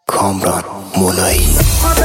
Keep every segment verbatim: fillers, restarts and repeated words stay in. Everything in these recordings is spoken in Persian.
کامران مولایی.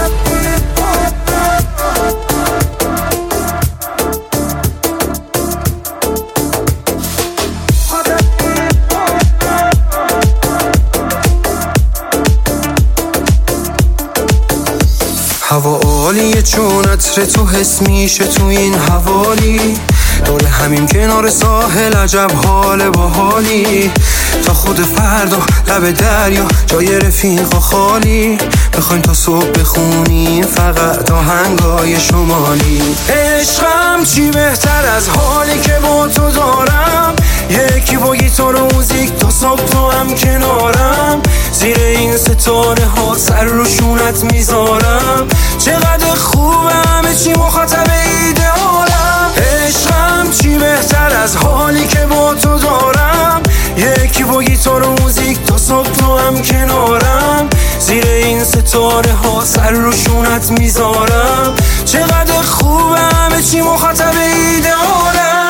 هوا عالیه چون عطر تو حس میشه تو این حوالی، دور همین کنار ساحل عجب حال باحالی، تا خود فردا لب دریا جای رفیقا خالی، بخوایم تا صبح بخونیم فقط آهنگای شمالی. عشقم چی بهتر از حالی که با تو دارم، یکی با گیتار و موزیک تا صبح تو هم کنارم، زیر این ستاره ها سر رو شونت میذارم، چقدر خوبه همه چی مخاطب ایدئالم. عشقم چی بهتر از حالی که با تو دارم، یکی با گیتار و موزیک تا صبح تو هم کنارم، زیر این ستاره ها سر رو شونت میذارم، چقدر خوبه همه چی مخاطب ایدئالم.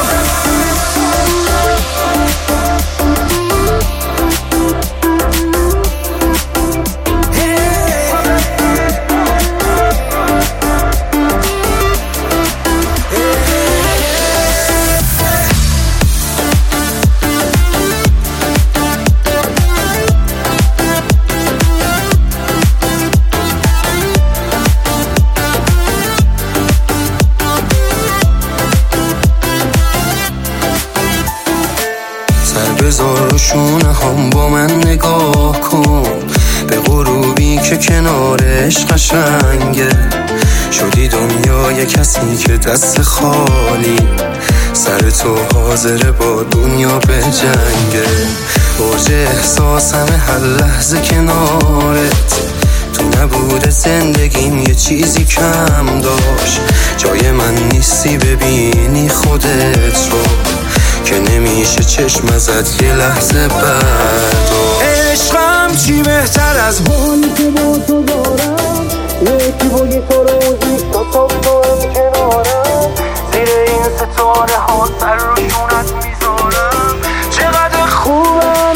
بذار شونه هم با من نگاه کن، به غروبی که کنارش قشنگه، شدی دنیای کسی که دست خالی، سر تو حاضره با دنیا به جنگه، اوج احساسم هر لحظه کنارت، تو نبود زندگیم یه چیزی کم داشت، جای من نیستی ببینی خودت رو، که نمیشه چشم ازت یه لحظه برداشت. عشقم چی بهتر از حالی که با تو دارم، یکی با گیتار و موزیک تا صبح تو هم کنارم، زیر این ستاره ها سر رو شونت میذارم، چقدر خوبم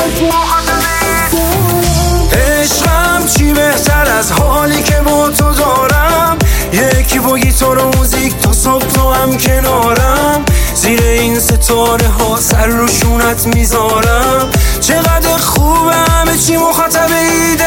عشقم چی بهتر از حالی که با تو دارم، یکی با گیتار و موزیک تا صبح تو هم کنارم، زیر این ستاره ها سر رو شونت میذارم، چقدر خوبه همه چی مخاطب ایده